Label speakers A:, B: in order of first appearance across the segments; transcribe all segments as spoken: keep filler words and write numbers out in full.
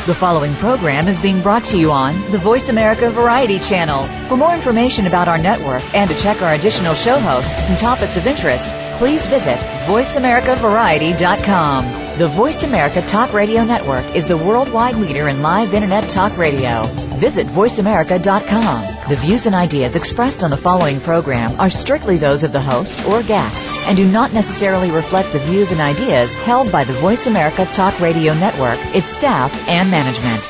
A: The following program is being brought to you on the Voice America Variety Channel. For more information about our network and to check our additional show hosts and topics of interest, please visit voice america variety dot com. The Voice America Talk Radio Network is the worldwide leader in live Internet talk radio. Visit voice america dot com. The views and ideas expressed on the following program are strictly those of the host or guests and do not necessarily reflect the views and ideas held by the Voice America Talk Radio Network, its staff, and management.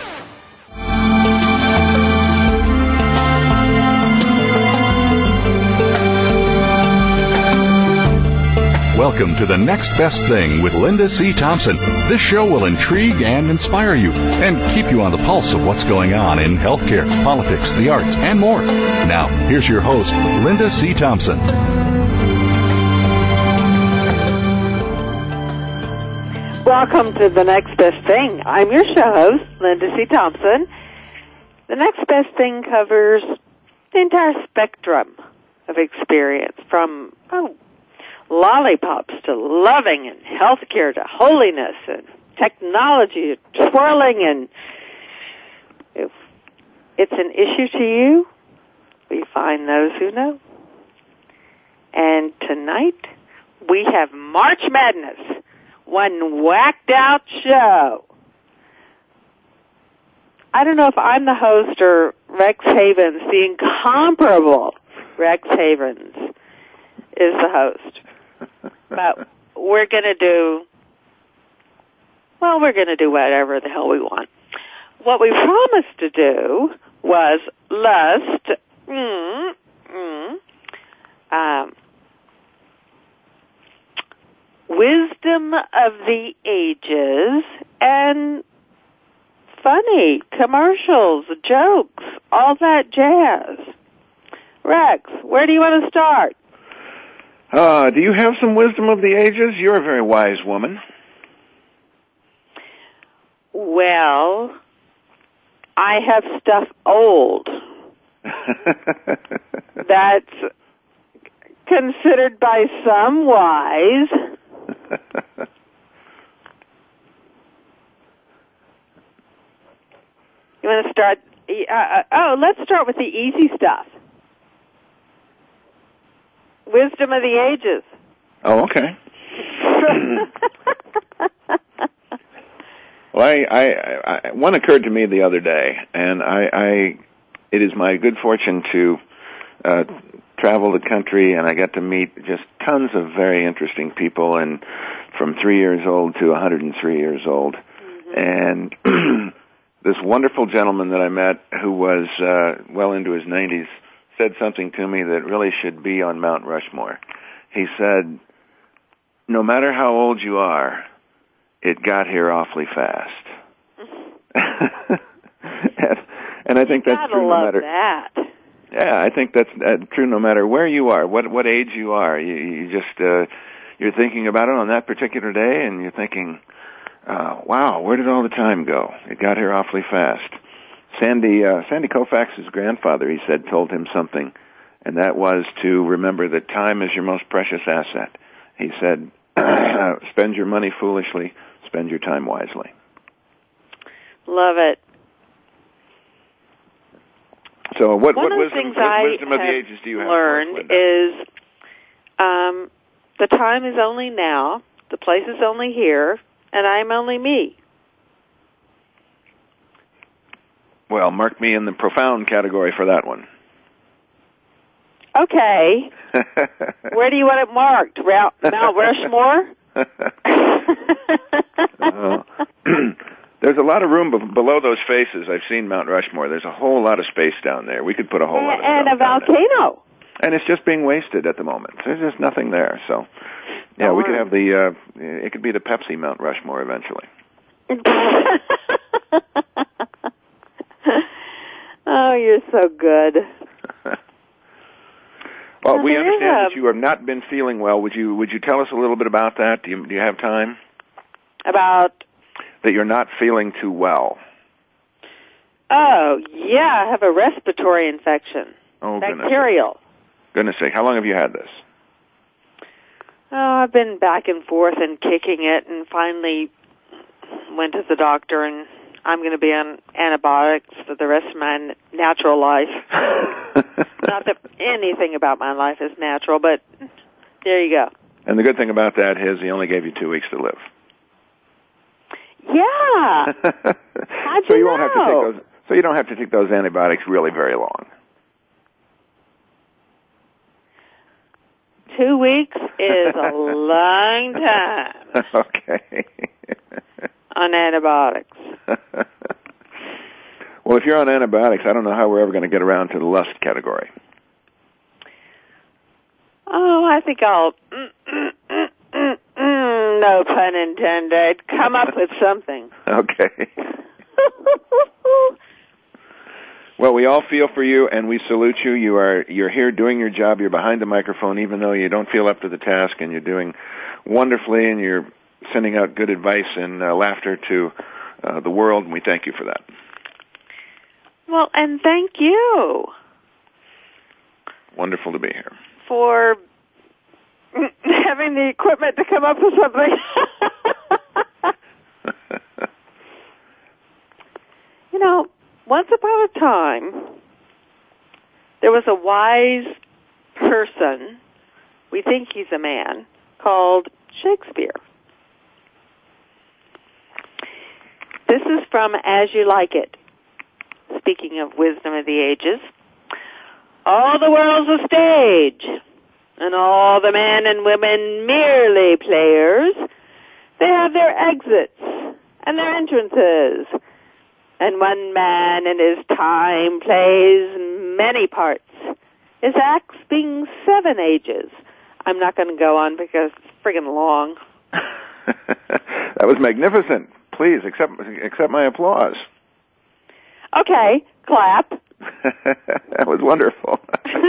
B: Welcome to The Next Best Thing with Linda C. Thompson. This show will intrigue and inspire you and keep you on the pulse of what's going on in healthcare, politics, the arts, and more. Now, here's your host, Linda C. Thompson.
C: Welcome to The Next Best Thing. I'm your show host, Linda C. Thompson. The Next Best Thing covers the entire spectrum of experience, from, oh, lollipops to loving and healthcare to holiness and technology to twirling. And if it's an issue to you, we find those who know. And tonight we have March Madness, one whacked out show. I don't know if I'm the host or Rex Havens, the incomparable Rex Havens is the host. But we're going to do, well, we're going to do whatever the hell we want. What we promised to do was lust, mm, mm, um, wisdom of the ages, and funny commercials, jokes, all that jazz. Rex, where do you want to start?
D: Uh, do you have some wisdom of the ages? You're a very wise woman.
C: Well, I have stuff old that's considered by some wise. You want to start? Uh, oh, let's start with the easy stuff. Wisdom of the ages.
D: Oh, okay. Well, I, I, I, one occurred to me the other day, and I, I it is my good fortune to uh, travel the country, and I get to meet just tons of very interesting people, and from three years old to one hundred three years old. Mm-hmm. And this wonderful gentleman that I met, who was uh, well into his nineties, said something to me that really should be on Mount Rushmore. He said, no matter how old you are, it got here awfully fast. and, and I think
C: you
D: that's
C: gotta
D: true no
C: love
D: matter...
C: that.
D: Yeah, I think that's uh, true no matter where you are, what what age you are. You, you just, uh, you're thinking about it on that particular day, and you're thinking, uh, wow, where did all the time go? It got here awfully fast. Sandy uh, Sandy Koufax's grandfather, he said, told him something, and that was to remember that time is your most precious asset. He said, spend your money foolishly, spend your time wisely.
C: Love it.
D: So what,
C: One
D: what,
C: of
D: wisdom,
C: things
D: what
C: I
D: wisdom of the ages do you have?
C: learned is um, the time is only now, the place is only here, and I'm only me.
D: Well, mark me in the profound category for that one.
C: Okay. Where do you want it marked? Mount Rushmore?
D: uh, there's a lot of room be- below those faces. I've seen Mount Rushmore. There's a whole lot of space down there. We could put a whole lot of stuff
C: And a
D: down
C: volcano.
D: there. And it's just being wasted at the moment. There's just nothing there. So, yeah, we could have the, uh, it could be the Pepsi Mount Rushmore eventually.
C: Oh, you're so good.
D: Well, we
C: Uh,
D: understand
C: uh,
D: that you have not been feeling well. Would you Would you tell us a little bit about that? Do you Do you have time?
C: About?
D: That you're not feeling too well.
C: Oh, yeah, I have a respiratory infection.
D: Oh,
C: Bacterial.
D: Goodness sake, how long have you had this?
C: Oh, I've been back and forth and kicking it, and finally went to the doctor, and I'm going to be on antibiotics for the rest of my n- natural life. Not that anything about my life is natural, but there you go.
D: And the good thing about that is he only gave you two weeks to live.
C: Yeah. How'd
D: so
C: you
D: you
C: know?
D: won't have to take those. So you don't have to take those antibiotics really very long.
C: Two weeks is a long time.
D: Okay.
C: On antibiotics.
D: Well, if you're on antibiotics, I don't know how we're ever going to get around to the lust category.
C: Oh, I think I'll, mm, mm, mm, mm, mm, no pun intended, come up with something.
D: Okay. Well, we all feel for you, and we salute you. You are you're here doing your job. You're behind the microphone, even though you don't feel up to the task, and you're doing wonderfully, and you're sending out good advice and uh, laughter to uh, the world, and we thank you for that.
C: Well, and thank you.
D: Wonderful to be here.
C: For having the equipment to come up with something. You know, once upon a time, there was a wise person, we think he's a man, called Shakespeare. This is from As You Like It, speaking of wisdom of the ages. All the world's a stage, and all the men and women merely players. They have their exits and their entrances. And one man in his time plays many parts, his acts being seven ages. I'm not going to go on because it's friggin' long.
D: That was magnificent. Please, accept, accept my applause.
C: Okay, clap.
D: That was wonderful.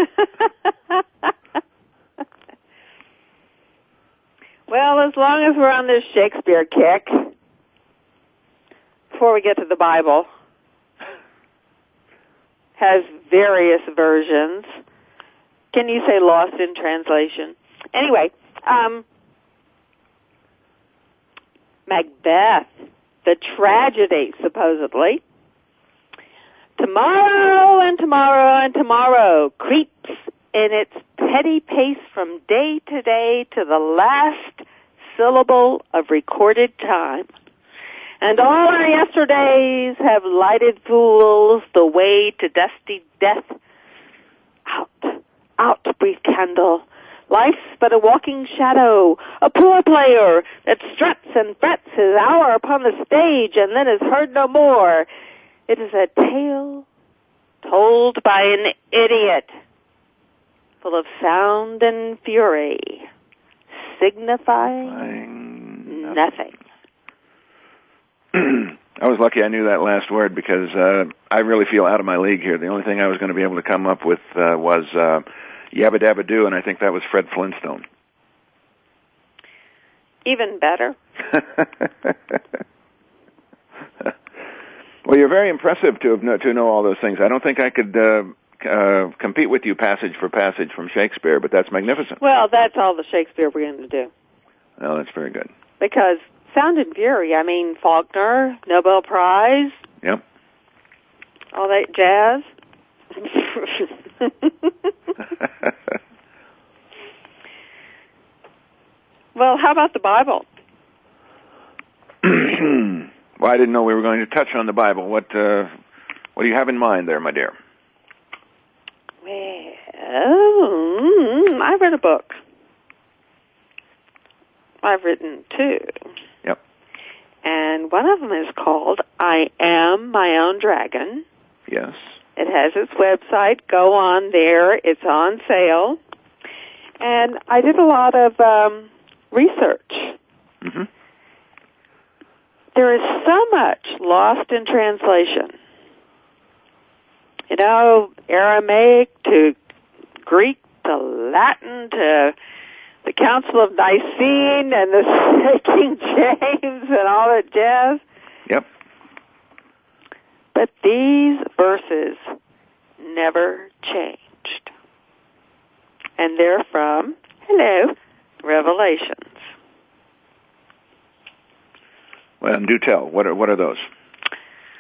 C: Well, as long as we're on this Shakespeare kick, before we get to the Bible, has various versions. Can you say lost in translation? Anyway, um, Macbeth, the tragedy, supposedly. Tomorrow and tomorrow and tomorrow creeps in its petty pace from day to day to the last syllable of recorded time. And all our yesterdays have lighted fools the way to dusty death. Out, out, brief candle. Life's but a walking shadow, a poor player that struts and frets his hour upon the stage and then is heard no more. It is a tale told by an idiot, full of sound and fury, signifying nothing.
D: I was lucky I knew that last word because uh, I really feel out of my league here. The only thing I was going to be able to come up with uh, was uh, Yabba Dabba Doo, and I think that was Fred Flintstone.
C: Even better.
D: Well, you're very impressive to have, to know all those things. I don't think I could uh, uh, compete with you passage for passage from Shakespeare, but that's magnificent.
C: Well, that's all the Shakespeare we're going to do.
D: Oh, that's very good.
C: Because sound and fury, I mean, Faulkner, Nobel Prize.
D: Yep.
C: All that jazz. Well, how about the Bible?
D: Well, I didn't know we were going to touch on the Bible. What uh, what do you have in mind there, my dear?
C: Well, I read a book. I've written two.
D: Yep.
C: And one of them is called I Am My Own Dragon.
D: Yes.
C: It has its website. Go on there. It's on sale. And I did a lot of um, research.
D: Mm-hmm.
C: There is so much lost in translation. You know, Aramaic to Greek to Latin to the Council of Nicene and the King James and all that jazz.
D: Yep.
C: But these verses never changed. And they're from, hello, Revelations.
D: Well, and do tell. What are what are those?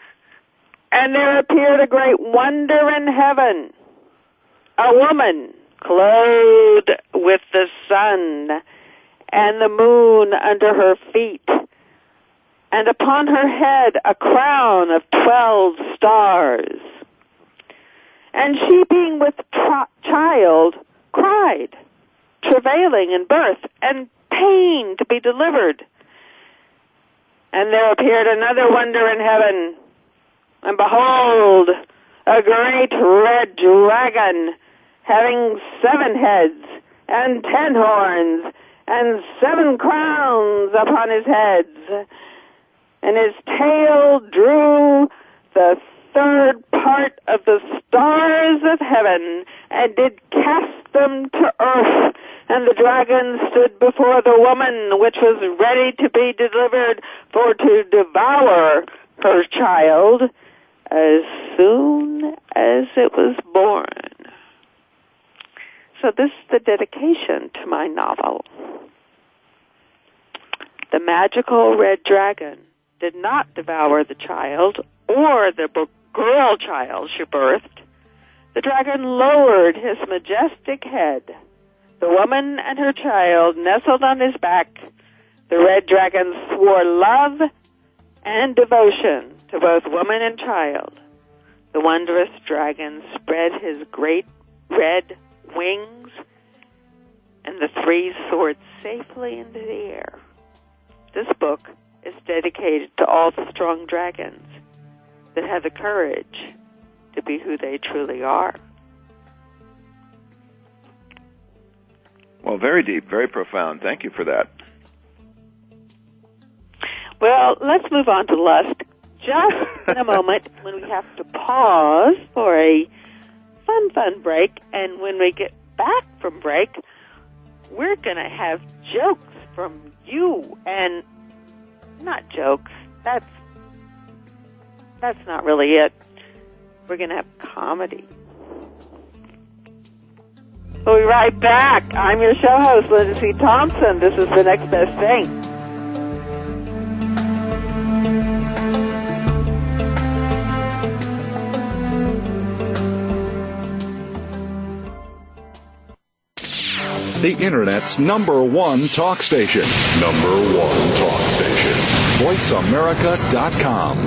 C: And there appeared a great wonder in heaven, a woman clothed with the sun and the moon under her feet, and upon her head a crown of twelve stars. And she, being with tra- child, cried, travailing in birth, and pain to be delivered. And there appeared another wonder in heaven, and behold, a great red dragon, having seven heads, and ten horns, and seven crowns upon his heads. And his tail drew the third part of the stars of heaven, and did cast them to earth. And the dragon stood before the woman, which was ready to be delivered, for to devour her child as soon as it was born. So this is the dedication to my novel. The magical red dragon did not devour the child or the girl child she birthed. The dragon lowered his majestic head. The woman and her child nestled on his back. The red dragon swore love and devotion to both woman and child. The wondrous dragon spread his great red wings, and the three soared safely into the air. This book is dedicated to all the strong dragons that have the courage to be who they truly are.
D: Well, very deep, very profound. Thank you for that.
C: Well, let's move on to lust just in a moment when we have to pause for a fun, fun break. And when we get back from break, we're going to have jokes from you. And not jokes. That's, that's not really it. We're going to have comedy. We'll be right back. I'm your show host, Linda C. Thompson. This is The Next Best Thing.
B: The Internet's number one talk station. Number one talk station. voice america dot com.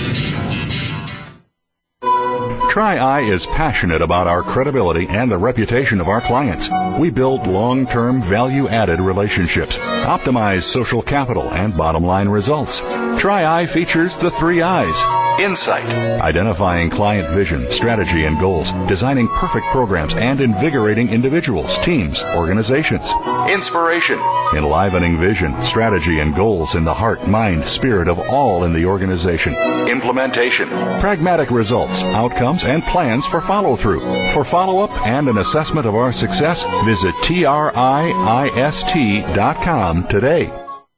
B: TRI-I is passionate about our credibility and the reputation of our clients. We build long-term, value-added relationships, optimize social capital and bottom-line results. TRI-I features the three I's. Insight, identifying client vision, strategy, and goals, designing perfect programs and invigorating individuals, teams, organizations. Inspiration, enlivening vision, strategy, and goals in the heart, mind, spirit of all in the organization. Implementation, pragmatic results, outcomes, and plans for follow-through. For follow-up and an assessment of our success, visit T R I I S T dot com today.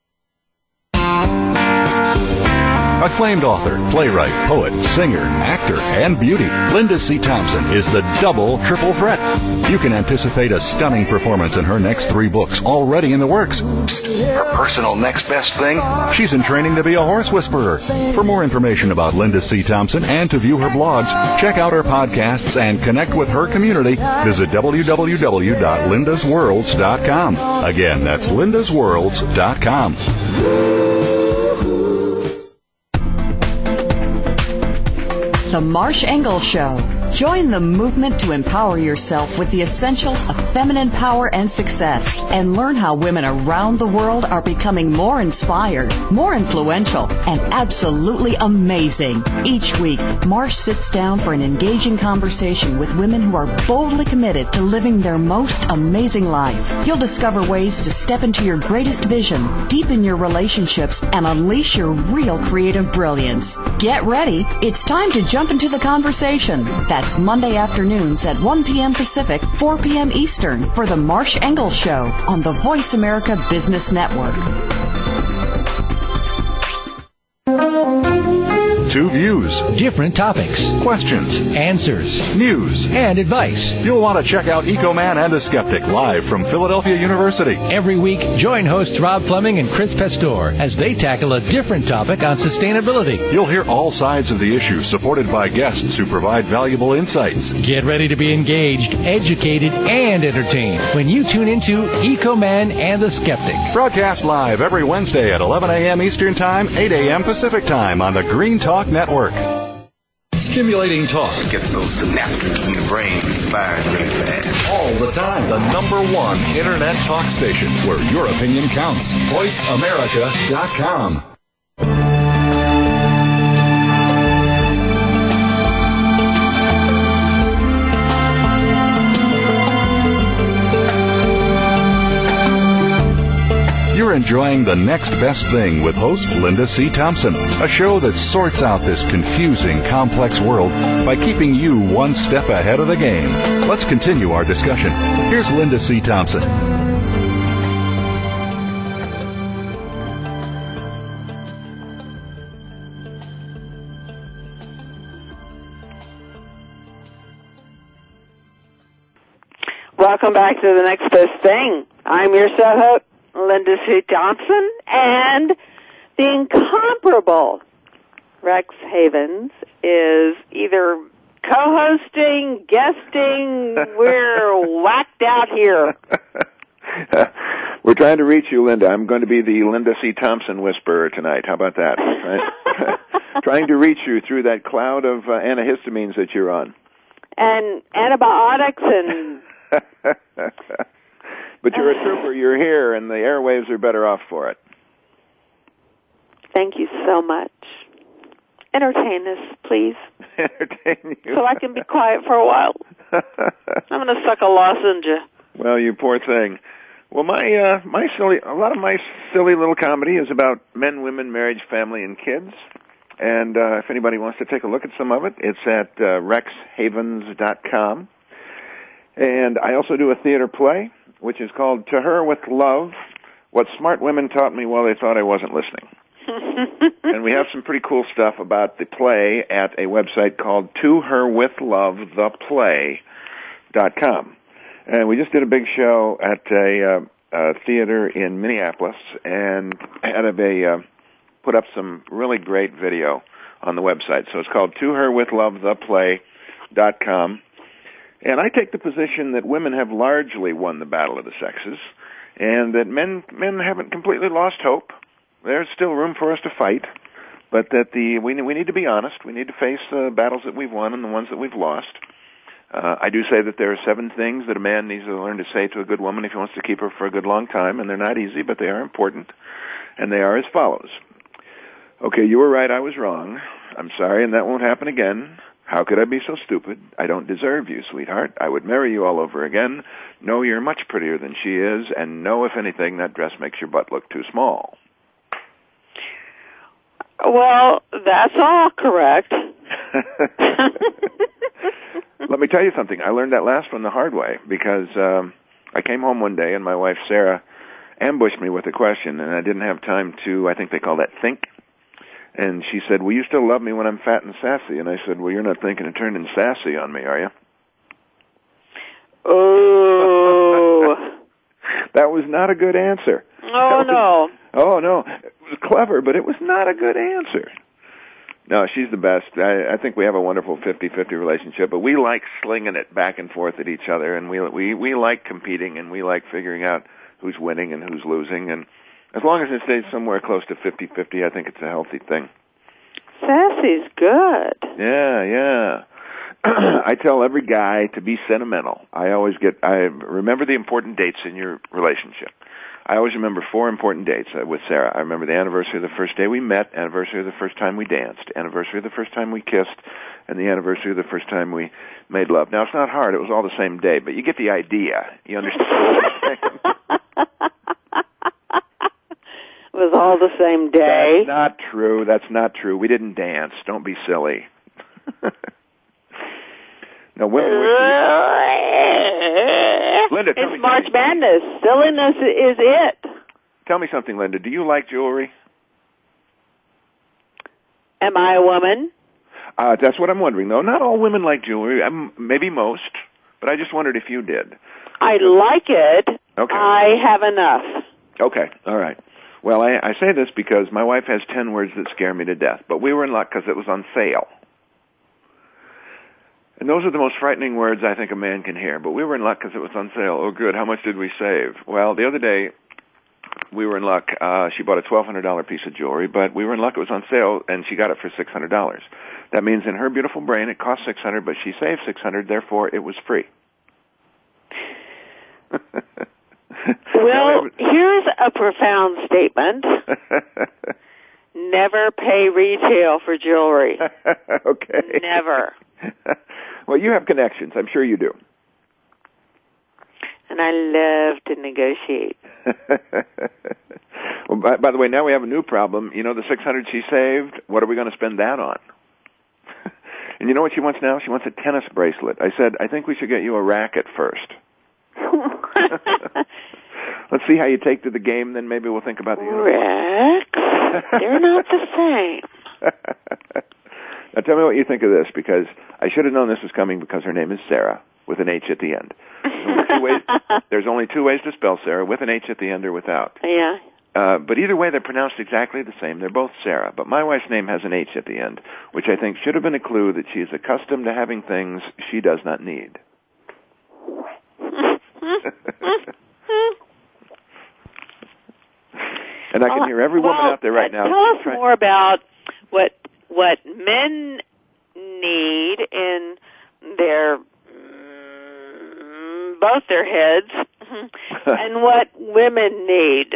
B: Acclaimed author, playwright, poet, singer, actor, and beauty, Linda C. Thompson is the double triple threat. You can anticipate a stunning performance in her next three books already in the works. Psst, her personal next best thing? She's in training to be a horse whisperer. For more information about Linda C. Thompson and to view her blogs, check out her podcasts and connect with her community, visit w w w dot lindas worlds dot com. Again, that's lindas worlds dot com.
E: The Marsh Engel Show. Join the movement to empower yourself with the essentials of feminine power and success, and learn how women around the world are becoming more inspired, more influential, and absolutely amazing. Each week, Marsh sits down for an engaging conversation with women who are boldly committed to living their most amazing life. You'll discover ways to step into your greatest vision, deepen your relationships, and unleash your real creative brilliance. Get ready. It's time to jump into the conversation. That's Monday afternoons at one p.m. Pacific, four p.m. Eastern for The Marsh Engel Show on the Voice America Business Network.
B: Two views,
F: different topics,
B: questions,
F: answers,
B: news,
F: and advice.
B: You'll want to check out Ecoman and the Skeptic live from Philadelphia University.
F: Every week, join hosts Rob Fleming and Chris Pastor as they tackle a different topic on sustainability.
B: You'll hear all sides of the issue, supported by guests who provide valuable insights.
F: Get ready to be engaged, educated, and entertained when you tune into Ecoman and the Skeptic.
B: Broadcast live every Wednesday at eleven a.m. Eastern Time, eight a.m. Pacific Time on the Green Talk Network. Stimulating talk.
G: It gets those synapses in the brain firing really fast.
B: All the time. The number one Internet talk station where your opinion counts. voice america dot com. You're enjoying The Next Best Thing with host Linda C. Thompson, a show that sorts out this confusing, complex world by keeping you one step ahead of the game. Let's continue our discussion. Here's Linda C. Thompson.
C: Welcome back to The Next Best Thing. I'm your show host, Linda C. Thompson, and the incomparable Rex Havens is either co-hosting, guesting, we're whacked out here.
D: We're trying to reach you, Linda. I'm going to be the Linda C. Thompson whisperer tonight. How about that? Right? Trying to reach you through that cloud of uh, antihistamines that you're on.
C: And antibiotics and...
D: But you're a trooper, you're here, and the airwaves are better off for it.
C: Thank you so much. Entertain us, please.
D: Entertain you.
C: So I can be quiet for a while. I'm going to suck a lozenge.
D: Well, you poor thing. Well, my uh, my silly, a lot of my silly little comedy is about men, women, marriage, family, and kids. And uh, if anybody wants to take a look at some of it, it's at uh, rex havens dot com. And I also do a theater play, which is called To Her With Love, What Smart Women Taught Me While They Thought I Wasn't Listening. And we have some pretty cool stuff about the play at a website called to her with love the play dot com. And we just did a big show at a, uh, a theater in Minneapolis and had a, uh, put up some really great video on the website. So it's called to her with love the play dot com. And I take the position that women have largely won the battle of the sexes, and that men men haven't completely lost hope. There's still room for us to fight, but that the we we need to be honest. We need to face the battles that we've won and the ones that we've lost. Uh, I do say that there are seven things that a man needs to learn to say to a good woman if he wants to keep her for a good long time, and they're not easy, but they are important, and they are as follows. Okay, you were right, I was wrong. I'm sorry, and that won't happen again. How could I be so stupid? I don't deserve you, sweetheart. I would marry you all over again. No, you're much prettier than she is, and no, if anything, that dress makes your butt look too small.
C: Well, that's all correct.
D: Let me tell you something. I learned that last one the hard way because um, I came home one day and my wife, Sarah, ambushed me with a question, and I didn't have time to, I think they call that think. And she said, will you still love me when I'm fat and sassy? And I said, well, you're not thinking of turning sassy on me, are you?
C: Oh.
D: That was not a good answer.
C: Oh,
D: was,
C: no.
D: Oh, no. It was clever, but it was not a good answer. No, she's the best. I, I think we have a wonderful fifty-fifty relationship, but we like slinging it back and forth at each other, and we we we like competing, and we like figuring out who's winning and who's losing, and as long as it stays somewhere close to fifty-fifty, I think it's a healthy thing.
C: Sassy's good.
D: Yeah, yeah. I tell every guy to be sentimental. I always get, I remember the important dates in your relationship. I always remember four important dates uh, with Sarah. I remember the anniversary of the first day we met, anniversary of the first time we danced, anniversary of the first time we kissed, and the anniversary of the first time we made love. Now, it's not hard. It was all the same day, but you get the idea. You understand what I'm saying?
C: It was all the same day.
D: That's not true. That's not true. We didn't dance. Don't be silly. No, women wish we... Linda, tell
C: it's
D: me
C: March
D: something.
C: Madness. Silliness is it.
D: Tell me something, Linda. Do you like jewelry?
C: Am I a woman?
D: Uh, that's what I'm wondering, though. Not all women like jewelry. Um, maybe most, but I just wondered if you did.
C: I like it.
D: Okay.
C: I have enough.
D: Okay, all right. Well, I, I say this because my wife has ten words that scare me to death, but we were in luck because it was on sale. And those are the most frightening words I think a man can hear, but we were in luck because it was on sale. Oh, good. How much did we save? Well, the other day, we were in luck. Uh, she bought a twelve hundred dollars piece of jewelry, but we were in luck it was on sale, and she got it for six hundred dollars. That means in her beautiful brain it cost six hundred dollars, but she saved six hundred dollars, therefore it was free.
C: Well, here's a profound statement. Never pay retail for jewelry.
D: Okay.
C: Never.
D: Well, you have connections. I'm sure you do.
C: And I love to negotiate.
D: Well, by, by the way, now we have a new problem. You know the six hundred dollars she saved? What are we going to spend that on? And you know what she wants now? She wants a tennis bracelet. I said, I think we should get you a racket first. Let's see how you take to the game, then maybe we'll think about the
C: Rex, they're not the same.
D: Now tell me what you think of this, because I should have known this was coming because her name is Sarah, with an H at the end. There's only two ways, there's only two ways to spell Sarah, with an H at the end or without.
C: Yeah.
D: Uh, but either way, they're pronounced exactly the same. They're both Sarah, but my wife's name has an H at the end, which I think should have been a clue that she is accustomed to having things she does not need. And I can hear every woman
C: well,
D: out there right
C: uh,
D: now.
C: Tell us
D: trying-
C: more about what what men need in their mm, both their heads, and what women need.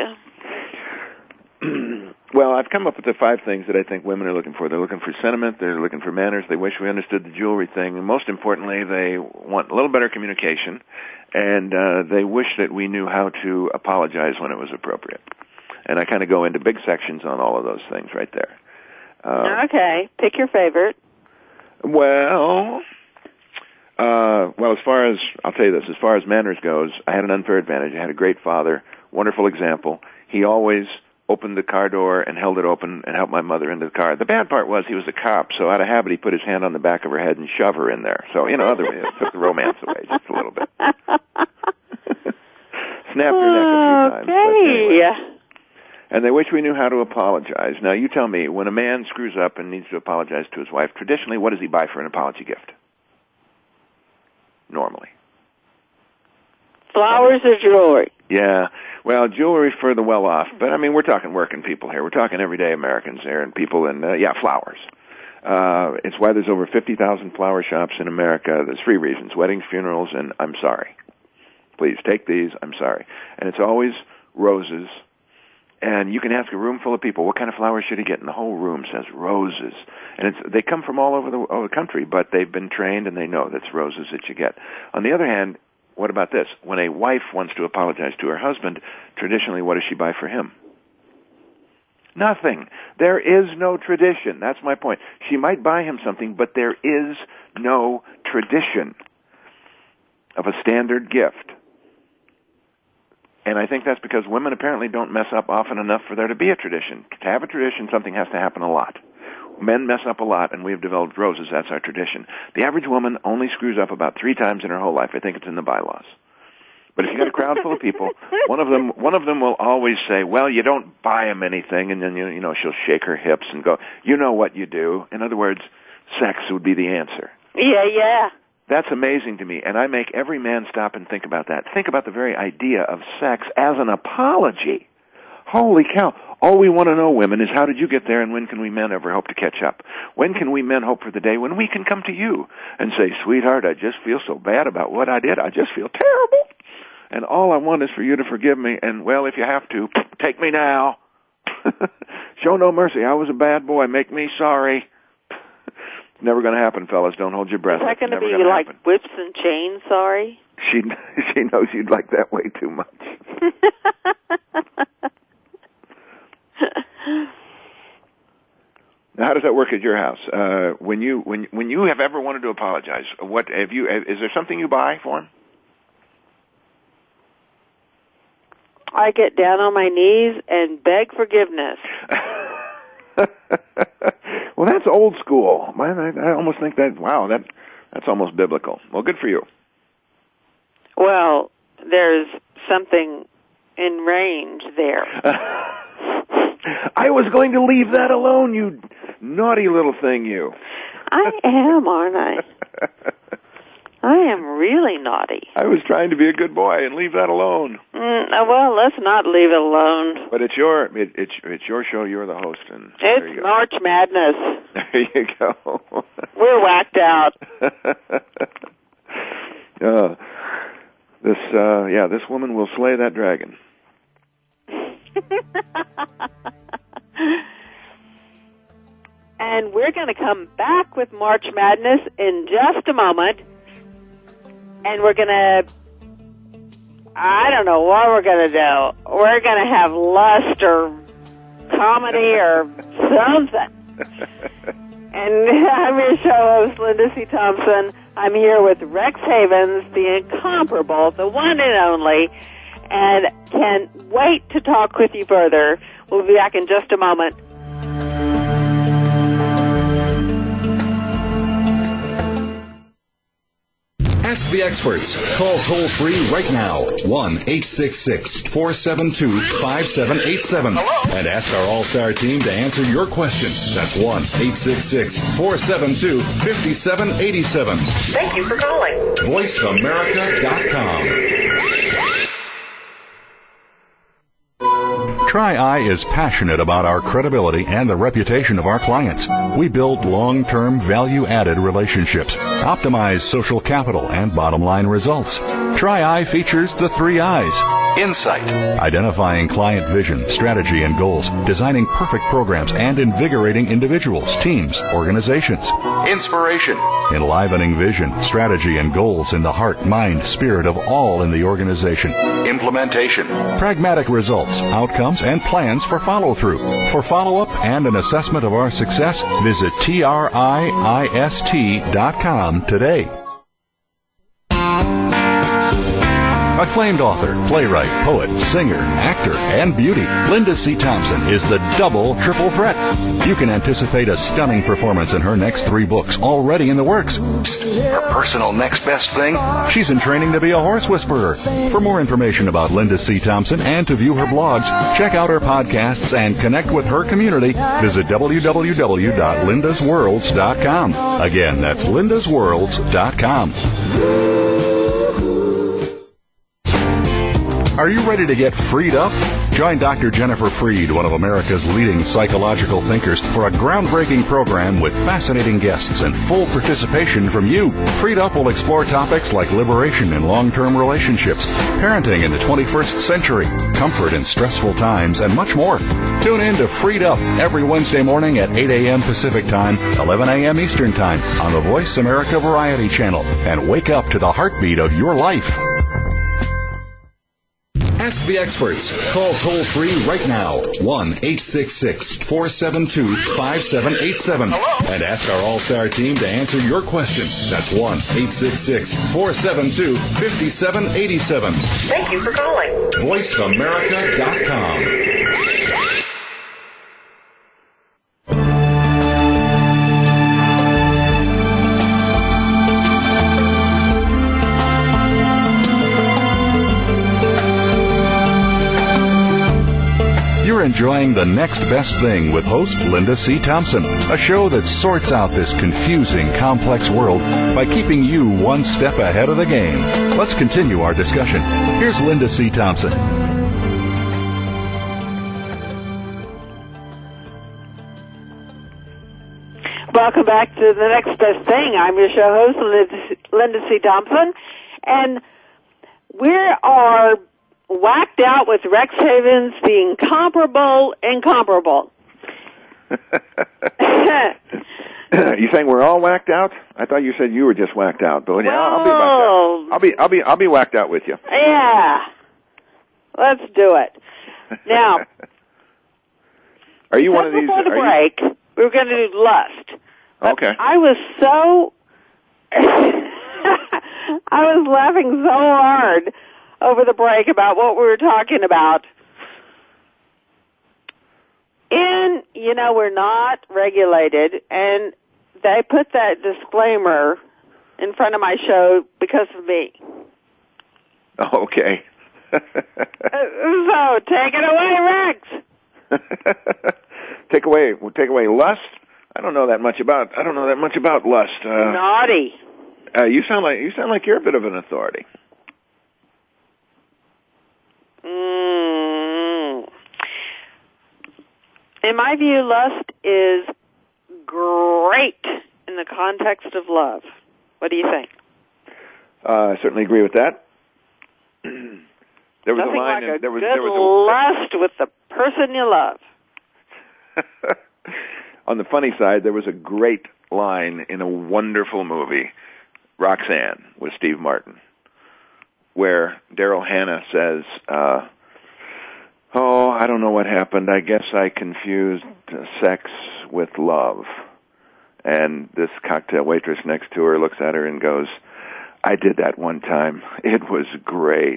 D: Well, I've come up with the five things that I think women are looking for. They're looking for sentiment, they're looking for manners, they wish we understood the jewelry thing, and most importantly, they want a little better communication, and uh, they wish that we knew how to apologize when it was appropriate. And I kind of go into big sections on all of those things right there. Uh,
C: okay, pick your favorite.
D: Well, uh, well, as far as, I'll tell you this, as far as manners goes, I had an unfair advantage. I had a great father, wonderful example. He always opened the car door and held it open and helped my mother into the car. The bad part was he was a cop, so out of habit he put his hand on the back of her head and shove her in there. So, you know, other it took the romance away just a little bit. Snapped her neck a few times.
C: Okay.
D: Anyway. And they wish we knew how to apologize. Now, you tell me, when a man screws up and needs to apologize to his wife, traditionally, what does he buy for an apology gift? Normally.
C: Flowers or jewelry?
D: Yeah. Well, jewelry for the well-off. But, I mean, we're talking working people here. We're talking everyday Americans here and people in, uh, yeah, flowers. Uh, it's why there's over fifty thousand flower shops in America. There's three reasons: weddings, funerals, and I'm sorry. Please, take these, I'm sorry. And it's always roses. And you can ask a room full of people, what kind of flowers should he get? And the whole room says roses. And it's, they come from all over the, over the country, but they've been trained and they know that's roses that you get. On the other hand, what about this? When a wife wants to apologize to her husband, traditionally, what does she buy for him? Nothing. There is no tradition. That's my point. She might buy him something, but there is no tradition of a standard gift. And I think that's because women apparently don't mess up often enough for there to be a tradition. To have a tradition, something has to happen a lot. Men mess up a lot, and we've developed roses. That's our tradition. The average woman only screws up about three times in her whole life. I think it's in the bylaws. But if you got a crowd full of people, one of them one of them will always say, well, you don't buy them anything, and then, you, you know, she'll shake her hips and go, you know what you do. In other words, sex would be the answer.
C: Yeah, yeah.
D: That's amazing to me, and I make every man stop and think about that. Think about the very idea of sex as an apology. Holy cow. All we want to know, women, is how did you get there, and when can we men ever hope to catch up? When can we men hope for the day when we can come to you and say, sweetheart, I just feel so bad about what I did. I just feel terrible. And all I want is for you to forgive me, and, well, if you have to, take me now. Show no mercy. I was a bad boy. Make me sorry. Never going to happen, fellas. Don't hold your breath.
C: Is that going to be
D: gonna
C: like
D: happen.
C: whips and chains, sorry?
D: She she knows you'd like that way too much. Now, how does that work at your house? Uh, when you when when you have ever wanted to apologize, what have you? Is there something you buy for him?
C: I get down on my knees and beg forgiveness.
D: Well, that's old school. I, I almost think that, wow, that that's almost biblical. Well, good for you.
C: Well, there's something in range there.
D: I was going to leave that alone, you naughty little thing, you.
C: I am, aren't I? I am really naughty.
D: I was trying to be a good boy and leave that alone.
C: Mm, well, let's not leave it alone.
D: But it's your it, it's it's your show. You're the host, and
C: it's March Madness.
D: There you go.
C: We're whacked out.
D: uh, this uh, yeah, this woman will slay that dragon.
C: And we're going to come back with March Madness in just a moment. And we're going to, I don't know what we're going to do. We're going to have lust or comedy or something. And I'm your show host, Linda C. Thompson. I'm here with Rex Havens, the incomparable, the one and only, and can't wait to talk with you further. We'll be back in just a moment.
B: Ask the experts. Call toll-free right now, one eight six six, four seven two, five seven eight seven. And ask our all-star team to answer your question. That's one eight six six, four seven two, five seven eight seven.
H: Thank you for calling.
B: voice america dot com. Tri-Eye is passionate about our credibility and the reputation of our clients. We build long-term, value-added relationships, optimize social capital and bottom-line results. Tri-Eye features the three I's. Insight, identifying client vision, strategy, and goals, designing perfect programs, and invigorating individuals, teams, organizations. Inspiration, enlivening vision, strategy, and goals in the heart, mind, spirit of all in the organization. Implementation, pragmatic results, outcomes, and plans for follow-through. For follow-up and an assessment of our success, visit T R I I S T dot com today. Acclaimed author, playwright, poet, singer, actor, and beauty, Linda C. Thompson is the double triple threat. You can anticipate a stunning performance in her next three books already in the works. Psst, her personal next best thing? She's in training to be a horse whisperer. For more information about Linda C. Thompson and to view her blogs, check out her podcasts and connect with her community, visit w w w dot lindas worlds dot com. Again, that's lindas worlds dot com. Are you ready to get freed up? Join Doctor Jennifer Freed, one of America's leading psychological thinkers, for a groundbreaking program with fascinating guests and full participation from you. Freed Up will explore topics like liberation in long-term relationships, parenting in the twenty-first century, comfort in stressful times, and much more. Tune in to Freed Up every Wednesday morning at eight a.m. Pacific Time, eleven a.m. Eastern Time on the Voice America Variety Channel, and wake up to the heartbeat of your life. Ask the experts. Call toll-free right now, one eight six six, four seven two, five seven eight seven. And ask our all-star team to answer your question. That's one eight six six, four seven two, five seven eight seven.
H: Thank you for calling.
B: voice america dot com. You're enjoying The Next Best Thing with host Linda C. Thompson, a show that sorts out this confusing, complex world by keeping you one step ahead of the game. Let's continue our discussion. Here's Linda C. Thompson.
C: Welcome back to The Next Best Thing. I'm your show host, Linda, Linda C. Thompson, and we are whacked out with Rex Havens, the incomparable incomparable.
D: You saying we're all whacked out? I thought you said you were just whacked out, but yeah, I'll be whacked
C: Whoa.
D: out. I'll be, I'll be, I'll be whacked out with you.
C: Yeah, let's do it now.
D: Are you one of these?
C: Before the
D: are
C: break,
D: you...
C: we were going to do lust.
D: Okay.
C: I was so, I was laughing so hard over the break about what we were talking about. And, you know, we're not regulated, and they put that disclaimer in front of my show because of me.
D: Okay.
C: So, take it away, Rex.
D: take away, take away lust? I don't know that much about, I don't know that much about lust. Uh,
C: Naughty.
D: Uh, you sound like, you sound like you're a bit of an authority.
C: Mm. In my view, lust is great in the context of love. What do you think?
D: Uh, I certainly agree with that. There was
C: Nothing
D: a line.
C: like
D: in,
C: a
D: there was,
C: good
D: there was a,
C: lust with the person you love.
D: On the funny side, there was a great line in a wonderful movie, Roxanne, with Steve Martin, where Daryl Hannah says, uh, oh, I don't know what happened. I guess I confused uh, sex with love. And this cocktail waitress next to her looks at her and goes, I did that one time. It was great.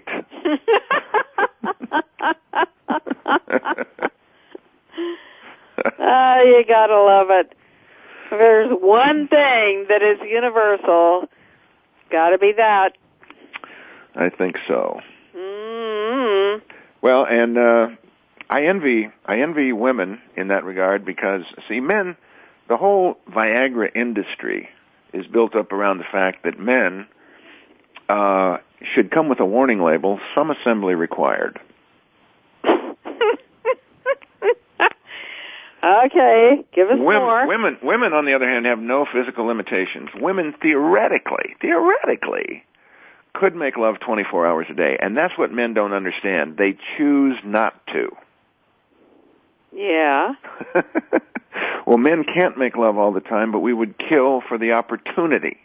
C: Oh, you gotta love it. If there's one thing that is universal, it's gotta be that.
D: I think so.
C: Mm-hmm.
D: Well, and uh, I envy I envy women in that regard because, see, men, the whole Viagra industry is built up around the fact that men uh, should come with a warning label, some assembly required.
C: Okay, give us
D: women,
C: more.
D: Women, women, on the other hand, have no physical limitations. Women theoretically, theoretically, could make love twenty-four hours a day, and that's what men don't understand. They choose not to.
C: Yeah.
D: Well, men can't make love all the time, but we would kill for the opportunity.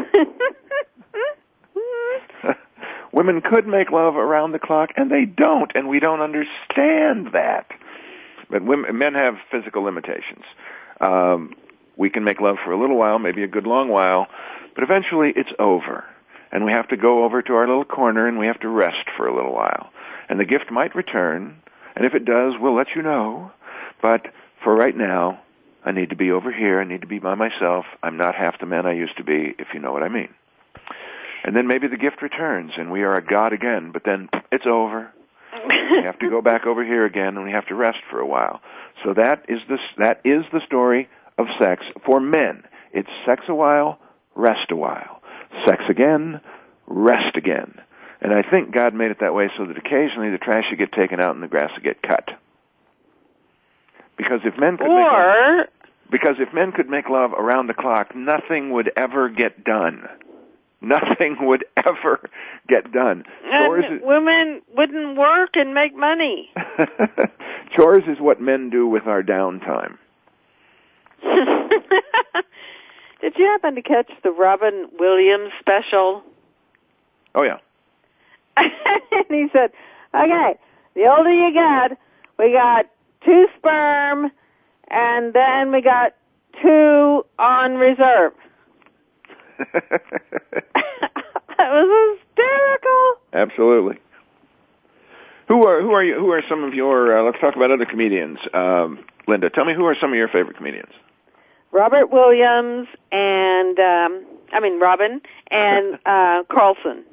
D: Women could make love around the clock, and they don't, and we don't understand that. But women, men have physical limitations. Um, we can make love for a little while, maybe a good long while, but eventually it's over. And we have to go over to our little corner and we have to rest for a little while. And the gift might return, and if it does, we'll let you know. But for right now, I need to be over here. I need to be by myself. I'm not half the man I used to be, if you know what I mean. And then maybe the gift returns and we are a god again, but then it's over. We have to go back over here again, and we have to rest for a while. So that is the that is the story of sex for men. It's sex a while, rest a while. Sex again, rest again. And I think God made it that way so that occasionally the trash would get taken out and the grass would get cut. Because if men could
C: or...
D: make love, because if men could make love around the clock, nothing would ever get done. Nothing would ever get done.
C: And is, women wouldn't work and make money.
D: Chores is what men do with our downtime.
C: Did you happen to catch the Robin Williams special?
D: Oh, yeah.
C: And he said, okay, the older you get, we got two sperm, and then we got two on reserve. That was hysterical.
D: Absolutely. Who are who are you? Who are some of your? Uh, let's talk about other comedians. Um, Linda, tell me who are some of your favorite comedians?
C: Robert Williams and um, I mean Robin and uh, Carlson.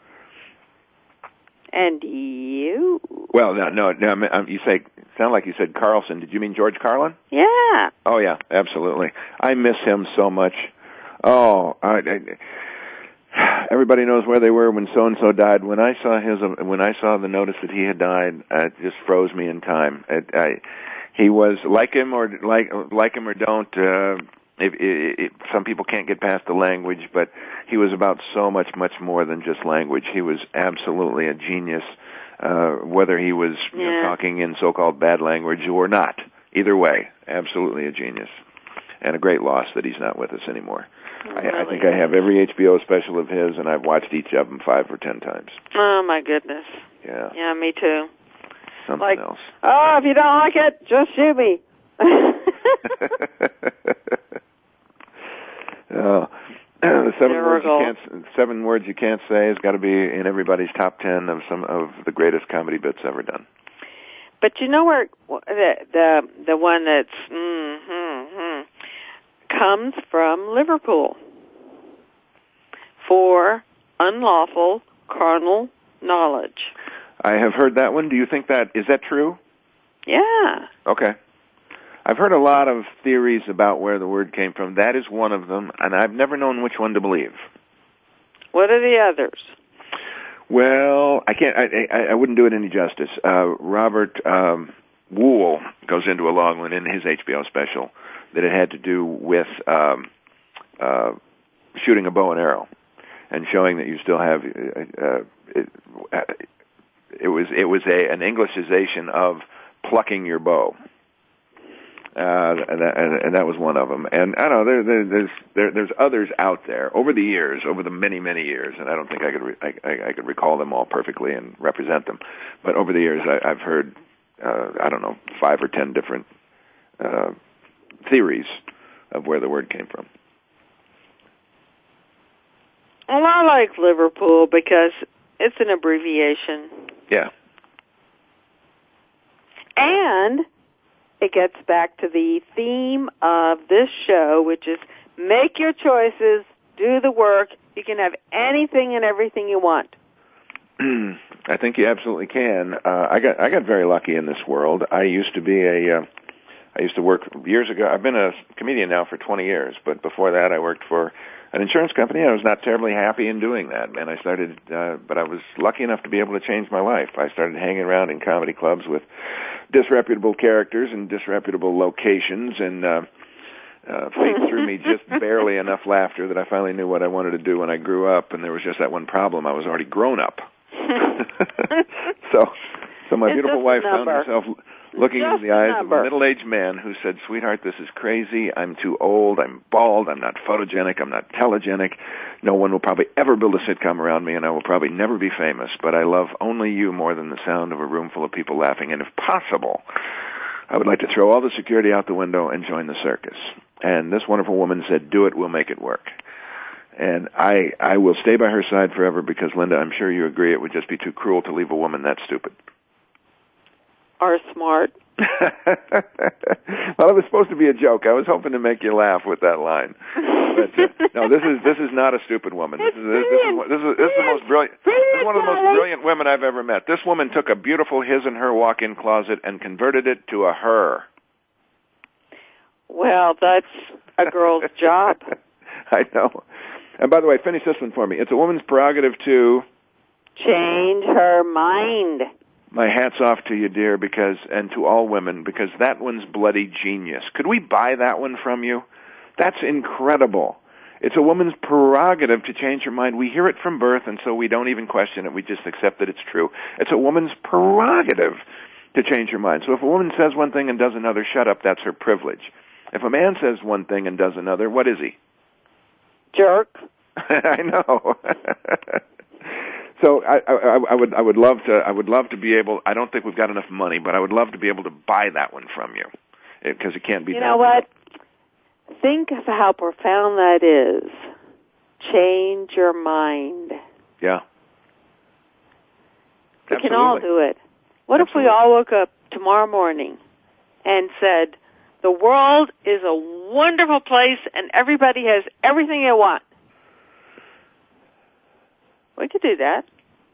C: And you?
D: Well, no, no, no. Um, you say sound like you said Carlson. Did you mean George Carlin?
C: Yeah.
D: Oh yeah, absolutely. I miss him so much. Oh, I, I, everybody knows where they were when so and so died. When I saw his, when I saw the notice that he had died, it just froze me in time. It, I, he was like him or like like him or don't. Uh, it, it, it, some people can't get past the language, but he was about so much, much more than just language. He was absolutely a genius, uh, whether he was
C: yeah.
D: you know, talking in so-called bad language or not. Either way, absolutely a genius, and a great loss that he's not with us anymore.
C: Really?
D: I, I think I have every H B O special of his, and I've watched each of them five or ten times.
C: Oh, my goodness.
D: Yeah.
C: Yeah, me too.
D: Something
C: like,
D: else.
C: Oh, if you don't like it, just shoot me.
D: uh, the seven words you can't, seven words you can't say has got to be in everybody's top ten of some of the greatest comedy bits ever done.
C: But you know where the the, the one that's mm-hmm, comes from Liverpool for unlawful carnal knowledge.
D: I have heard that one. Do you think that, is that true?
C: Yeah.
D: Okay. I've heard a lot of theories about where the word came from. That is one of them, and I've never known which one to believe.
C: What are the others?
D: Well, I can't. I, I, I wouldn't do it any justice. Uh, Robert um, Wool goes into a long one in his H B O special that it had to do with um, uh, shooting a bow and arrow and showing that you still have. Uh, it, uh, it was it was a an Englishization of plucking your bow. Uh, and, that, and that was one of them. And I don't know, there, there, there's there, there's others out there over the years, over the many many years, and I don't think I could re- I, I, I could recall them all perfectly and represent them. But over the years, I, I've heard uh, I don't know five or ten different uh, theories of where the word came from.
C: Well, I like Liverpool because it's an abbreviation.
D: Yeah.
C: And it gets back to the theme of this show, which is make your choices, do the work. You can have anything and everything you want.
D: I think you absolutely can. Uh, I got I got very lucky in this world. I used to be a uh, I used to work years ago. I've been a comedian now for twenty years, but before that I worked for an insurance company. I was not terribly happy in doing that, and I started, uh, but I was lucky enough to be able to change my life. I started hanging around in comedy clubs with disreputable characters and disreputable locations, and uh, uh, fate threw me just barely enough laughter that I finally knew what I wanted to do when I grew up, and there was just that one problem. I was already grown up. so, so my
C: it's
D: beautiful wife found herself looking
C: just
D: into the eyes
C: number.
D: of a middle-aged man who said, "Sweetheart, this is crazy. I'm too old. I'm bald. I'm not photogenic. I'm not telegenic. No one will probably ever build a sitcom around me, and I will probably never be famous. But I love only you more than the sound of a room full of people laughing. And if possible, I would like to throw all the security out the window and join the circus." And this wonderful woman said, "Do it. We'll make it work." And I, I will stay by her side forever because, Linda, I'm sure you agree it would just be too cruel to leave a woman that stupid.
C: Or smart.
D: Well, it was supposed to be a joke. I was hoping to make you laugh with that line. But, uh, no, this is this is not a stupid woman. This is this, this is this is this is the most brilliant. This is one of the most brilliant women I've ever met. This woman took a beautiful his and her walk-in closet and converted it to a her.
C: Well, that's a girl's job.
D: I know. And by the way, finish this one for me. It's a woman's prerogative to
C: change her mind.
D: My hat's off to you, dear, because and to all women, because that one's bloody genius. Could we buy that one from you? That's incredible. It's a woman's prerogative to change her mind. We hear it from birth, and so we don't even question it. We just accept that it's true. It's a woman's prerogative to change her mind. So if a woman says one thing and does another, shut up, that's her privilege. If a man says one thing and does another, what is he?
C: Jerk.
D: I know. So I, I, I would I would love to I would love to be able. I don't think we've got enough money, but I would love to be able to buy that one from you because it can't be.
C: You
D: done.
C: know what? Think of how profound that is. Change your mind.
D: Yeah.
C: We
D: Absolutely.
C: can all do it. What
D: Absolutely.
C: if we all woke up tomorrow morning and said, the world is a wonderful place and everybody has everything they want? We could do that.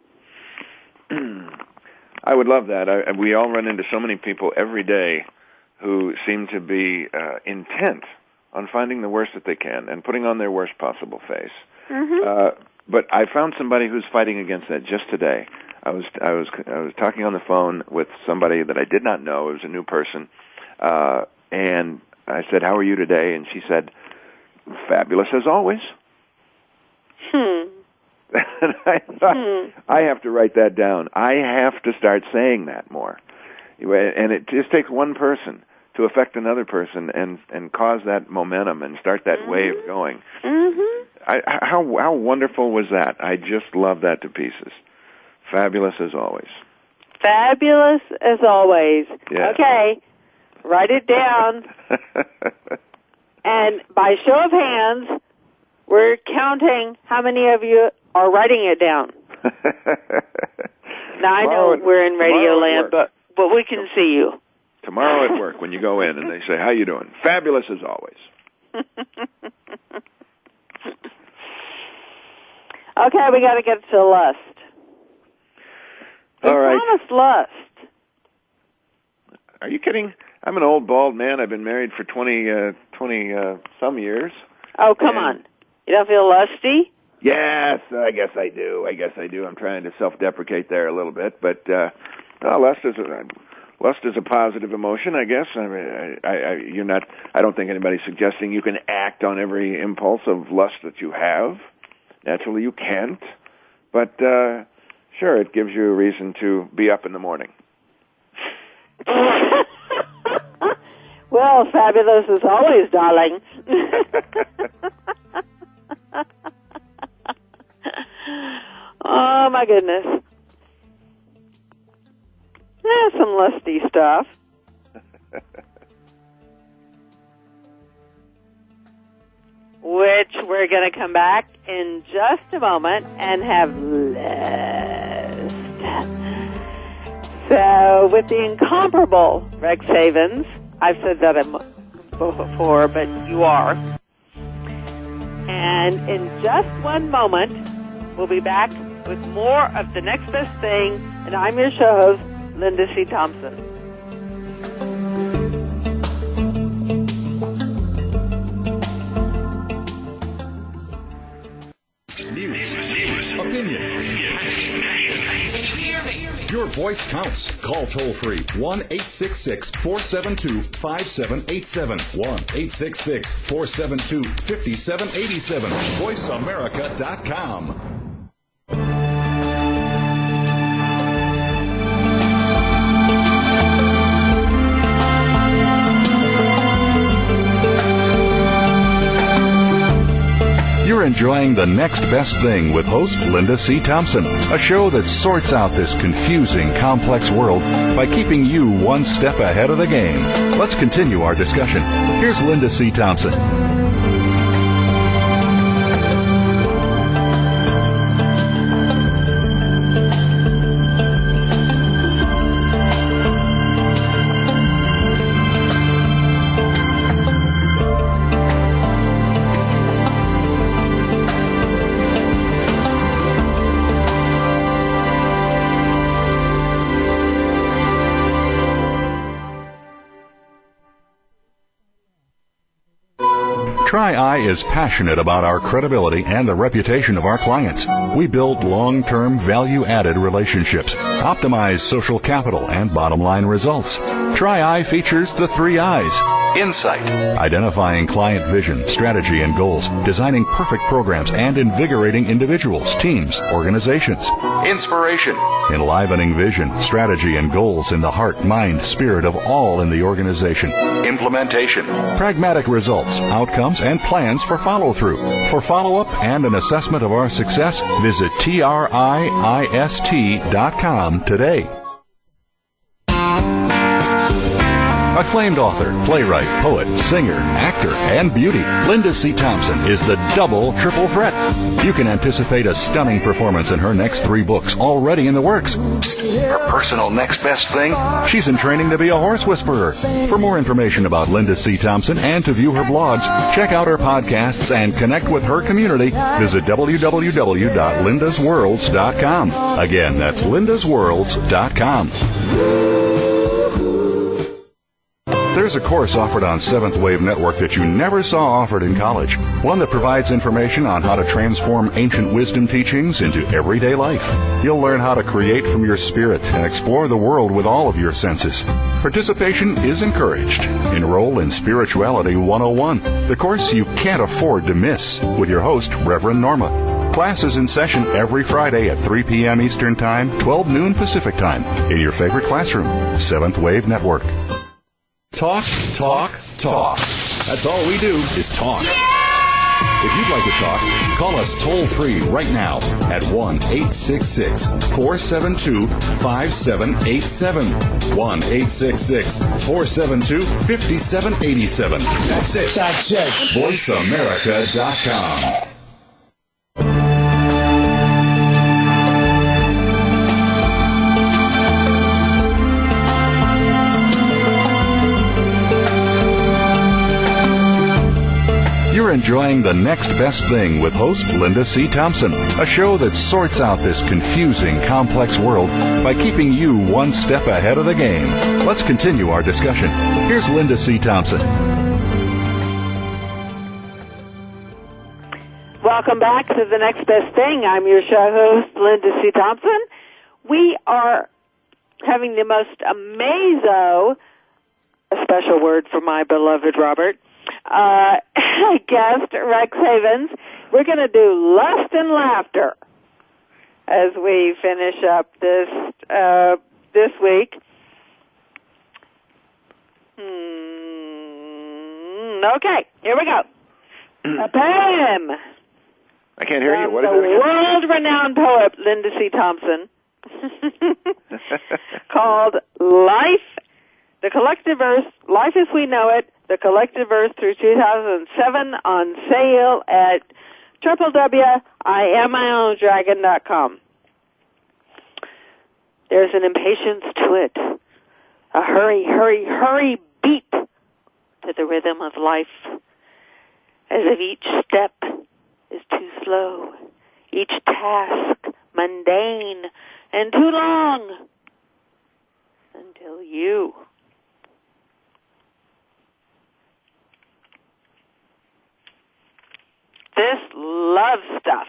D: I would love that. I, we all run into so many people every day who seem to be uh, intent on finding the worst that they can and putting on their worst possible face.
C: Mm-hmm.
D: Uh, but I found somebody who's fighting against that just today. I was I was I was talking on the phone with somebody that I did not know. It was a new person, uh, and I said, "How are you today?" And she said, "Fabulous as always."
C: Hmm.
D: And I thought, hmm. I have to write that down. I have to start saying that more. And it just takes one person to affect another person and, and cause that momentum and start that mm-hmm. wave going.
C: Mm-hmm.
D: I, how how wonderful was that? I just love that to pieces. Fabulous as always.
C: Fabulous as always.
D: Yeah.
C: Okay, write it down. And by show of hands, we're counting how many of you are writing it down. Now, I know
D: tomorrow,
C: we're in Radio Land,
D: work.
C: but but we can see you.
D: Tomorrow at work when you go in and they say, how you doing? Fabulous as always.
C: Okay, we got to get to lust.
D: All right.
C: Promised lust.
D: Are you kidding? I'm an old bald man. I've been married for twenty, uh, twenty uh, some years.
C: Oh, come
D: and
C: on. You don't feel lusty?
D: Yes, I guess I do. I guess I do. I'm trying to self-deprecate there a little bit, but uh, no, lust is a, lust is a positive emotion, I guess. I mean, I, I, you're not. I don't think anybody's suggesting you can act on every impulse of lust that you have. Naturally, you can't. But uh, sure, it gives you a reason to be up in the morning.
C: Well, fabulous as always, darling. Oh, my goodness. There's some lusty stuff. Which we're going to come back in just a moment and have lust. So, with the incomparable Rex Havens, I've said that before, but you are. And in just one moment, we'll be back with more of The Next Best Thing, and I'm your show host, Linda C. Thompson.
B: News, opinion. Your voice counts. Call toll free one eight six six, four seven two, five seven eight seven. one eight six six, four seven two, five seven eight seven. voice america dot com. You're enjoying The Next Best Thing with host Linda C. Thompson, a show that sorts out this confusing, complex world by keeping you one step ahead of the game. Let's continue our discussion. Here's Linda C. Thompson. Tri-Eye is passionate about our credibility and the reputation of our clients. We build long-term, value-added relationships, optimize social capital and bottom-line results. Tri-Eye features the three I's. Insight, identifying client vision, strategy, and goals, designing perfect programs, and invigorating individuals, teams, organizations. Inspiration, enlivening vision, strategy, and goals in the heart, mind, spirit of all in the organization. Implementation, pragmatic results, outcomes, and plans for follow-through. For follow-up and an assessment of our success, visit T R I I S T dot com today. Acclaimed author, playwright, poet, singer, actor, and beauty, Linda C. Thompson is the double triple threat. You can anticipate a stunning performance in her next three books already in the works. Psst, her personal next best thing? She's in training to be a horse whisperer. For more information about Linda C. Thompson and to view her blogs, check out her podcasts and connect with her community, visit w w w dot lindas worlds dot com. Again, that's lindas worlds dot com. There's a course offered on Seventh Wave Network that you never saw offered in college. One that provides information on how to transform ancient wisdom teachings into everyday life. You'll learn how to create from your spirit and explore the world with all of your senses. Participation is encouraged. Enroll in Spirituality one oh one, the course you can't afford to miss, with your host, Reverend Norma. Class is in session every Friday at three p.m. Eastern Time, twelve noon Pacific Time, in your favorite classroom. Seventh Wave Network. Talk, talk, talk. That's all we do is talk. Yeah! If you'd like to talk, call us toll-free right now at one eight six six, four seven two, five seven eight seven. one eight six six, four seven two, five seven eight seven. That's it. That's it. voice america dot com. You're enjoying The Next Best Thing with host Linda C. Thompson, a show that sorts out this confusing, complex world by keeping you one step ahead of the game. Let's continue our discussion. Here's Linda C. Thompson.
C: Welcome back to The Next Best Thing. I'm your show host, Linda C. Thompson. We are having the most amazo, a special word for my beloved Robert, uh, guest, Rex Havens. We're going to do Lust and Laughter as we finish up this uh, this week. Hmm, okay, here we go. A poem.
D: I can't hear you. What is
C: the
D: it?
C: world-renowned poet Linda C. Thompson called Life, the Collective Verse, Life as We Know It, the Collective Verse through two thousand seven, on sale at w w w dot i am my own dragon dot com. There's an impatience to it, a hurry, hurry, hurry beat to the rhythm of life, as if each step is too slow, each task mundane and too long, until you. This love stuff.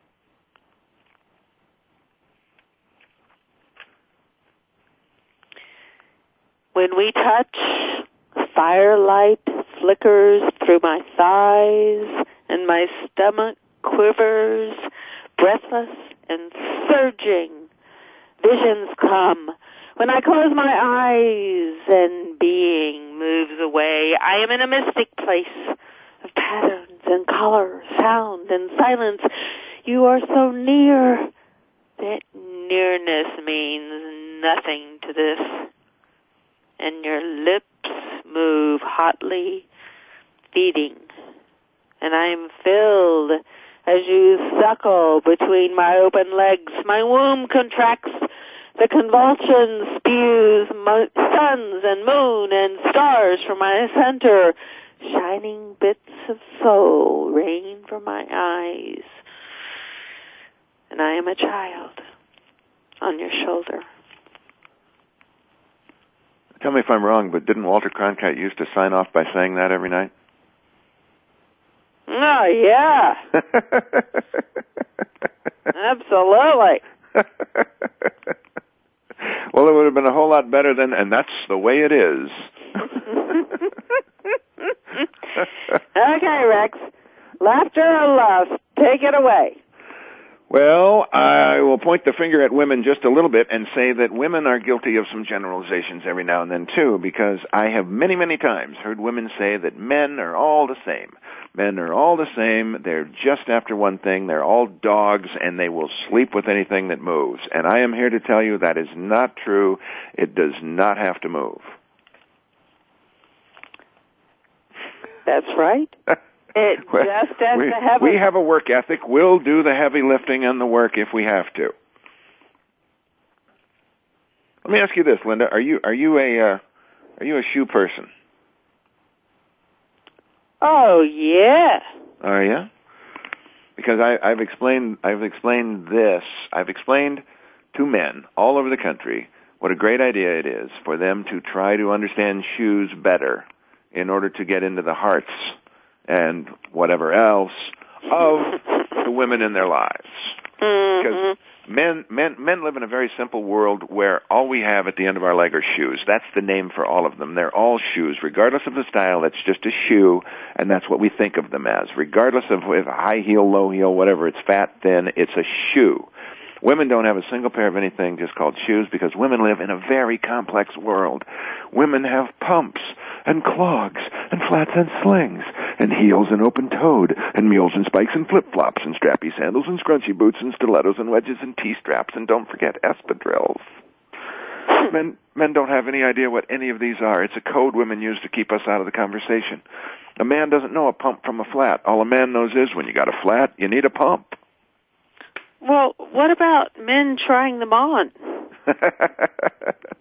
C: When we touch, firelight flickers through my thighs, and my stomach quivers, breathless and surging. Visions come. When I close my eyes and being moves away, I am in a mystic place of patterns and color, sound and silence. You are so near that nearness means nothing to this. And your lips move hotly, feeding. And I am filled as you suckle between my open legs. My womb contracts. The convulsion spews mo- suns and moon and stars from my center. Shining bits of soul rain from my eyes. And I am a child on your shoulder.
D: Tell me if I'm wrong, but didn't Walter Cronkite used to sign off by saying that every night?
C: Oh, yeah. Absolutely.
D: Well, it would have been a whole lot better than, and that's the way it is.
C: Okay, Rex. Laughter or lust? Take it away.
D: Well, I will point the finger at women just a little bit and say that women are guilty of some generalizations every now and then, too, because I have many, many times heard women say that men are all the same. Men are all the same. They're just after one thing. They're all dogs, and they will sleep with anything that moves. And I am here to tell you that is not true. It does not have to move.
C: That's right. It
D: well,
C: just has
D: we,
C: to have
D: we
C: a...
D: have a work ethic. We'll do the heavy lifting and the work if we have to. Let me ask you this, Linda: Are you are you a uh, are you a shoe person?
C: Oh yeah.
D: Are you? Because I, I've explained I've explained this. I've explained to men all over the country what a great idea it is for them to try to understand shoes better in order to get into the hearts and whatever else of the women in their lives.
C: Mm-hmm.
D: Because men, men, men live in a very simple world where all we have at the end of our leg are shoes. That's the name for all of them. They're all shoes. Regardless of the style, it's just a shoe, and that's what we think of them as. Regardless of if high heel, low heel, whatever, it's fat, thin, it's a shoe. Women don't have a single pair of anything just called shoes because women live in a very complex world. Women have pumps and clogs and flats and slings and heels and open-toed and mules and spikes and flip-flops and strappy sandals and scrunchy boots and stilettos and wedges and T-straps and don't forget espadrilles. Men, men don't have any idea what any of these are. It's a code women use to keep us out of the conversation. A man doesn't know a pump from a flat. All a man knows is when you got a flat, you need a pump.
C: Well, what about men trying them on?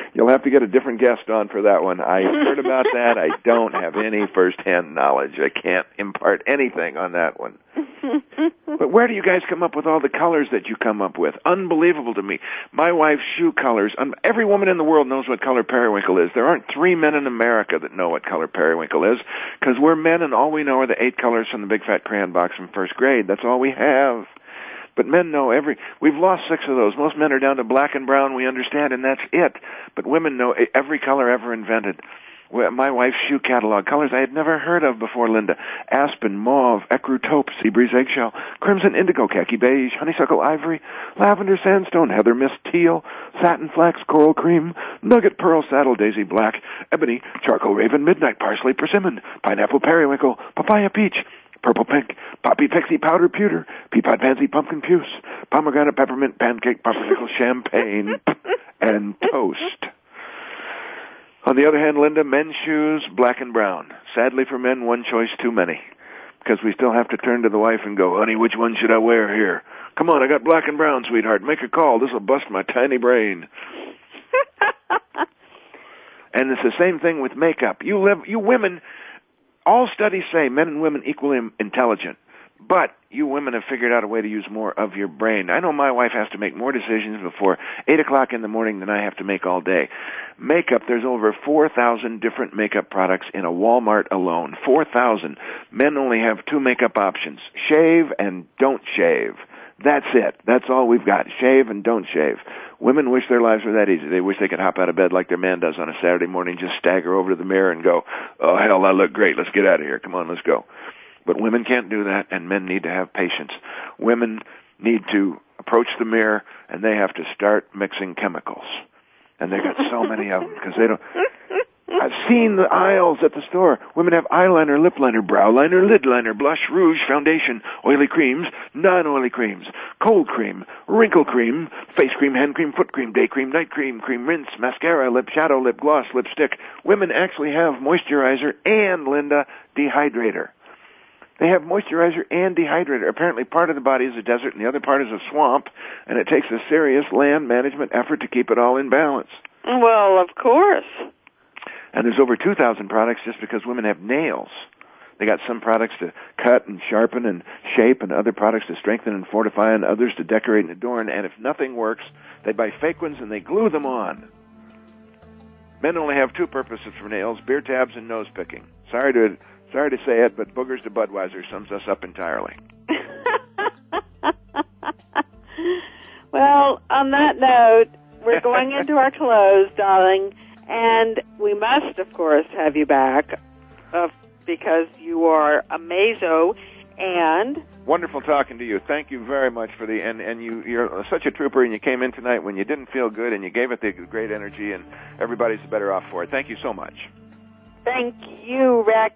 D: You'll have to get a different guest on for that one. I heard about that. I don't have any first-hand knowledge. I can't impart anything on that one. But where do you guys come up with all the colors that you come up with? Unbelievable to me. My wife's shoe colors, um, every woman in the world knows what color periwinkle is. There aren't three men in America that know what color periwinkle is, because we're men and all we know are the eight colors from the big fat crayon box from first grade. That's all we have. But men know every, we've lost six of those. Most men are down to black and brown, we understand, and that's it. But women know every color ever invented. My wife's shoe catalog, colors I had never heard of before, Linda. Aspen, mauve, ecru taupe, sea breeze eggshell, crimson indigo, khaki beige, honeysuckle ivory, lavender sandstone, heather mist teal, satin flax, coral cream, nugget pearl saddle daisy black, ebony, charcoal raven, midnight parsley persimmon, pineapple periwinkle, papaya peach, purple pink, poppy pixie powder pewter, peapod pansy pumpkin puce, pomegranate peppermint pancake pumpernickel champagne, and toast. On the other hand, Linda, men's shoes, black and brown. Sadly for men, one choice too many. Because we still have to turn to the wife and go, honey, which one should I wear here? Come on, I got black and brown, sweetheart. Make a call. This will bust my tiny brain. And it's the same thing with makeup. You live, you women, all studies say men and women equally intelligent. But you women have figured out a way to use more of your brain. I know my wife has to make more decisions before eight o'clock in the morning than I have to make all day. Makeup, there's over four thousand different makeup products in a Walmart alone. four thousand. Men only have two makeup options, shave and don't shave. That's it. That's all we've got, shave and don't shave. Women wish their lives were that easy. They wish they could hop out of bed like their man does on a Saturday morning, just stagger over to the mirror and go, oh, hell, I look great. Let's get out of here. Come on, let's go. But women can't do that, and men need to have patience. Women need to approach the mirror, and they have to start mixing chemicals. And they've got so many of them because they don't. I've seen the aisles at the store. Women have eyeliner, lip liner, brow liner, lid liner, blush, rouge, foundation, oily creams, non-oily creams, cold cream, wrinkle cream, face cream, hand cream, foot cream, day cream, night cream, cream rinse, mascara, lip shadow, lip gloss, lipstick. Women actually have moisturizer and, Linda, dehydrator. They have moisturizer and dehydrator. Apparently part of the body is a desert and the other part is a swamp, and it takes a serious land management effort to keep it all in balance.
C: Well, of course.
D: And there's over two thousand products just because women have nails. They got some products to cut and sharpen and shape, and other products to strengthen and fortify, and others to decorate and adorn. And if nothing works, they buy fake ones and they glue them on. Men only have two purposes for nails, beer tabs and nose picking. Sorry to... Sorry to say it, but Boogers to Budweiser sums us up entirely.
C: Well, on that note, we're going into our close, darling, and we must, of course, have you back uh, because you are amazo and...
D: Wonderful talking to you. Thank you very much for the... And, and you, you're such a trooper, and you came in tonight when you didn't feel good, and you gave it the great energy, and everybody's better off for it. Thank you so much.
C: Thank you, Rex.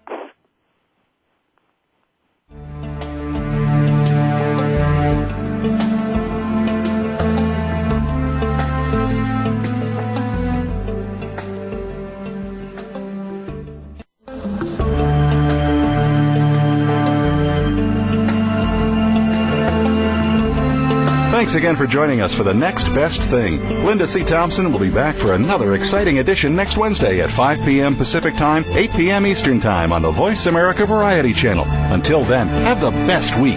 B: Thanks again for joining us for the Next Best Thing. Linda C. Thompson will be back for another exciting edition next Wednesday at five p.m. Pacific Time, eight p.m. Eastern Time on the Voice America Variety Channel. Until then, have the best week.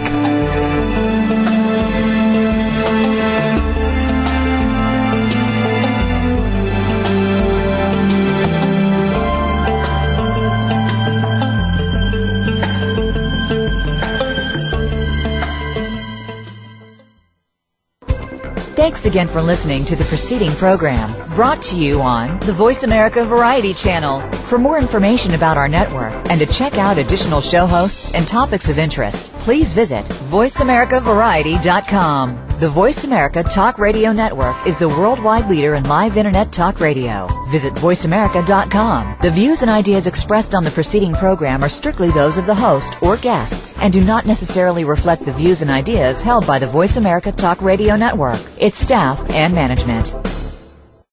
A: Thanks again for listening to the preceding program brought to you on the Voice America Variety Channel. For more information about our network and to check out additional show hosts and topics of interest, please visit voice america variety dot com. The Voice America Talk Radio Network is the worldwide leader in live Internet talk radio. Visit voice america dot com. The views and ideas expressed on the preceding program are strictly those of the host or guests and do not necessarily reflect the views and ideas held by the Voice America Talk Radio Network, its staff, and management.